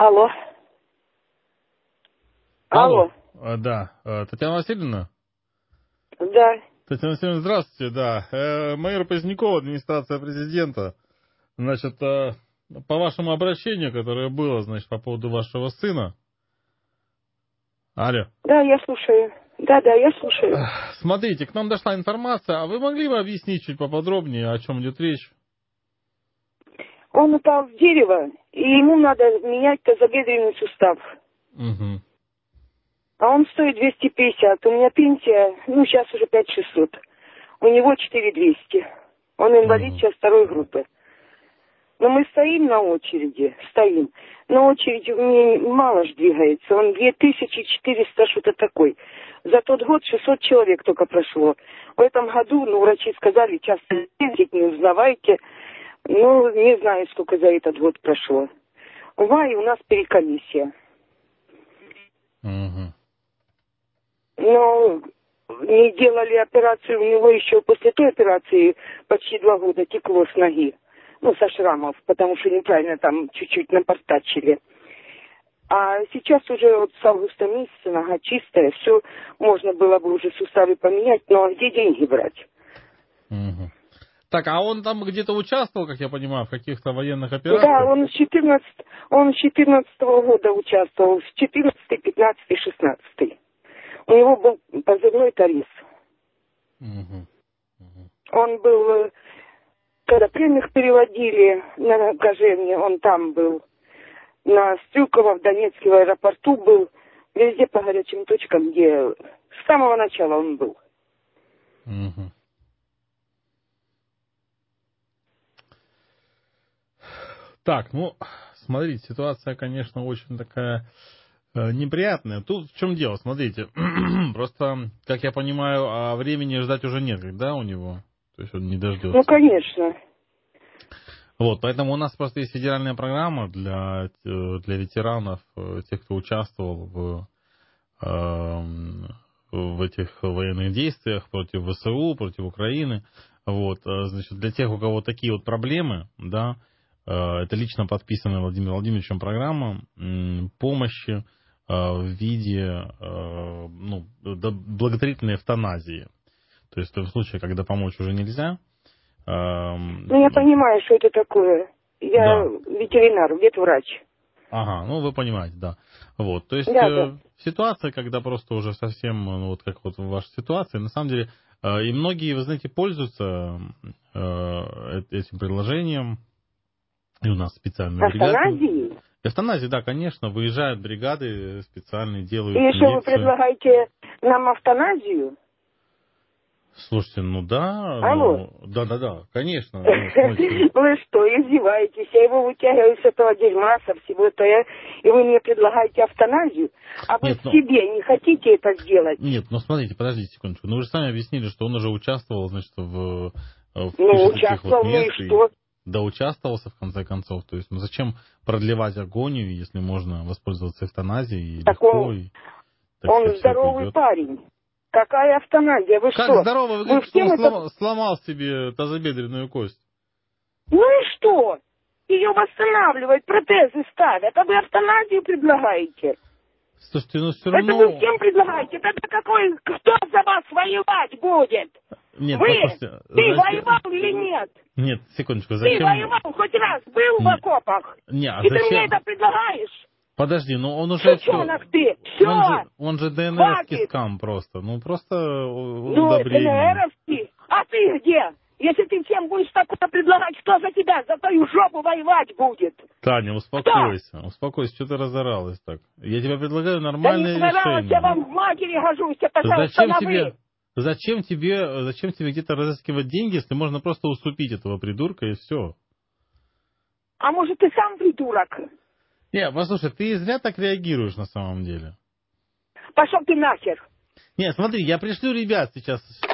Алло. Алло. Да. Татьяна Васильевна? Да. Татьяна Васильевна, здравствуйте, да. Майор Поздняков, администрация президента. Значит, по вашему обращению, которое было, значит, по поводу вашего сына. Алло. Да, я слушаю. Да, я слушаю. Смотрите, к нам дошла информация, а вы могли бы объяснить чуть поподробнее, о чем идет речь? Он упал с дерева, и ему надо менять тазобедренный сустав. Угу. А он стоит 250. У меня пенсия, сейчас уже 5600. У него 4200. Он инвалид сейчас второй группы. Но мы стоим на очереди, На очереди у меня мало ж двигается. Он 2400, что-то такой. За тот год 600 человек только прошло. В этом году, врачи сказали, часто ездить не узнавайте. Не знаю, сколько за этот год прошло. В мае у нас перекомиссия. Угу. Но не делали операцию, у него еще после той операции почти 2 года текло с ноги. Со шрамов, потому что неправильно там чуть-чуть напортачили. А сейчас уже с августа месяца нога чистая, все, можно было бы уже суставы поменять, но где деньги брать? Угу. Так, а он там где-то участвовал, как я понимаю, в каких-то военных операциях? Да, он с 14-го года участвовал, с 14-й, 15-й, 16-й. У него был позывной Тарис. Угу. Он был, когда пленных переводили на Кожевне, он там был. На Стрюково, в Донецке, в аэропорту был. Везде по горячим точкам, где с самого начала он был. Угу. Так, смотрите, ситуация, конечно, очень такая неприятная. Тут в чем дело, смотрите. Просто, как я понимаю, времени ждать уже нет, да, у него? То есть он не дождется. Конечно. Вот, поэтому у нас просто есть федеральная программа для ветеранов, тех, кто участвовал в этих военных действиях против ВСУ, против Украины. Вот, значит, для тех, у кого такие вот проблемы, да, это лично подписанная Владимиром Владимировичем программа помощи в виде благотворительной эвтаназии. То есть в случае, когда помочь уже нельзя. Я понимаю, что это такое. Я ветеринар, ветврач. Ага, вы понимаете, да. Вот, то есть Да. ситуация, когда просто уже совсем, как вот в вашей ситуации, на самом деле, и многие, вы знаете, пользуются этим предложением. И у нас специальные бригады. Эвтаназии? Эвтаназии, да, конечно, выезжают бригады специальные, делают И что, вы предлагаете нам эвтаназию? Слушайте, да. Алло. Да, конечно. Вы что, издеваетесь? Я его вытягиваю с этого дерьма, со всего этого, и вы мне предлагаете эвтаназию? А вы себе не хотите это сделать? Нет, смотрите, подождите секундочку. Вы же сами объяснили, что он уже участвовал, значит, в участвовал, и что? Да, участвовался, в конце концов. То есть, зачем продлевать агонию, если можно воспользоваться эвтаназией так легко? Он здоровый парень. Какая эвтаназия? Вы как что? здорово? Вы говорите, что он сломал себе тазобедренную кость. Ну и что? Ее восстанавливают, протезы ставят, а вы эвтаназию предлагаете? Слушайте, все равно... Это вы всем предлагаете? Это кто за вас воевать будет? Нет, вы? Послушайте, Ты воевал или нет? Нет, секундочку, зачем... Ты воевал хоть раз, был в окопах? Нет, и ты мне это предлагаешь? Подожди, он уже... Сучонок ты, все! Он же ДНРовский скам просто. Просто удобрение. ДНРовский? А ты где? Если ты всем будешь такое предлагать, кто за тебя, за твою жопу воевать будет? Таня, успокойся. Успокойся, что ты разоралась так? Я тебе предлагаю нормальное решение. Да не я вам в матери гожусь, пожалуйста, Зачем тебе где-то разыскивать деньги, если можно просто уступить этого придурка и все? А может, ты сам придурок? Не, послушай, ты зря так реагируешь на самом деле. Пошел ты нахер. Не, смотри, я пришлю ребят сейчас